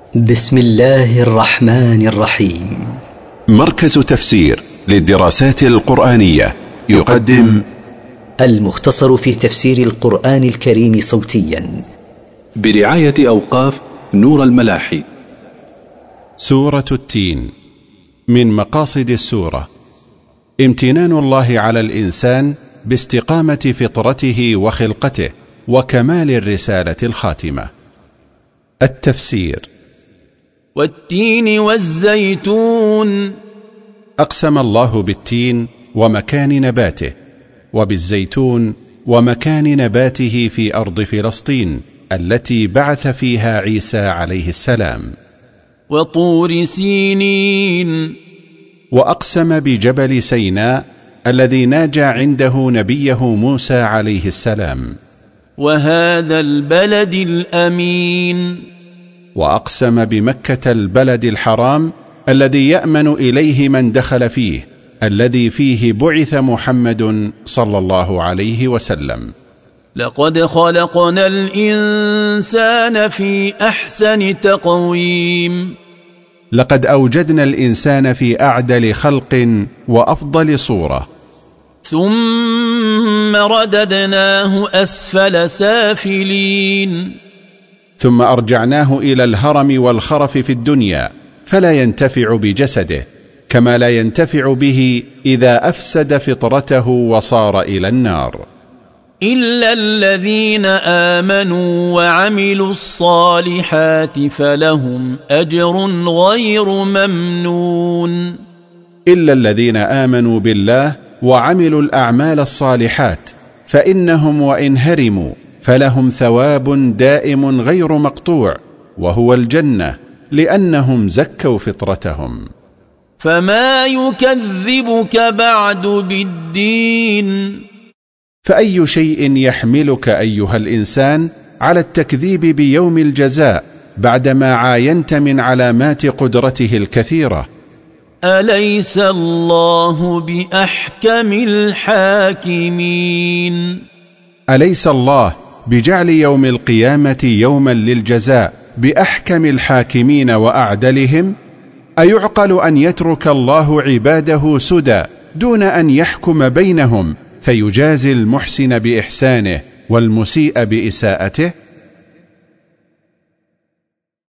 بسم الله الرحمن الرحيم. مركز تفسير للدراسات القرآنية يقدم المختصر في تفسير القرآن الكريم صوتيا برعاية أوقاف نور الملاحي. سورة التين. من مقاصد السورة امتنان الله على الإنسان باستقامة فطرته وخلقته وكمال الرسالة الخاتمة. التفسير: والتين والزيتون. أقسم الله بالتين ومكان نباته، وبالزيتون ومكان نباته في أرض فلسطين التي بعث فيها عيسى عليه السلام. وطور سينين. وأقسم بجبل سيناء الذي ناجى عنده نبيه موسى عليه السلام. وهذا البلد الأمين. وأقسم بمكة البلد الحرام الذي يأمن إليه من دخل فيه، الذي فيه بعث محمد صلى الله عليه وسلم. لقد خلقنا الإنسان في أحسن تقويم. لقد أوجدنا الإنسان في أعدل خلق وأفضل صورة. ثم رددناه أسفل سافلين. ثم أرجعناه إلى الهرم والخرف في الدنيا، فلا ينتفع بجسده كما لا ينتفع به إذا أفسد فطرته وصار إلى النار. إلا الذين آمنوا وعملوا الصالحات فلهم أجر غير ممنون. إلا الذين آمنوا بالله وعملوا الأعمال الصالحات فإنهم وإن هرموا فلهم ثواب دائم غير مقطوع، وهو الجنة، لأنهم زكوا فطرتهم. فما يكذبك بعد بالدين. فأي شيء يحملك أيها الإنسان على التكذيب بيوم الجزاء بعدما عاينت من علامات قدرته الكثيرة؟ أليس الله بأحكم الحاكمين؟ أليس الله بجعل يوم القيامة يوما للجزاء بأحكم الحاكمين وأعدلهم؟ أيعقل أن يترك الله عباده سدى دون أن يحكم بينهم فيجازي المحسن بإحسانه والمسيء بإساءته؟